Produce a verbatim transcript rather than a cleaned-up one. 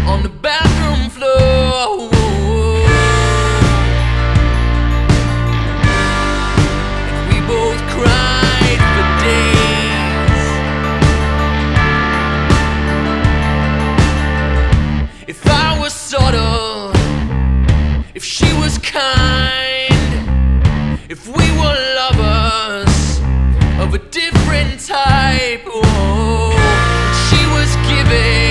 on the bathroom floor. And we both cried for days. If I was subtle, if she was kind, if we were lovers of a different type, oh, she was giving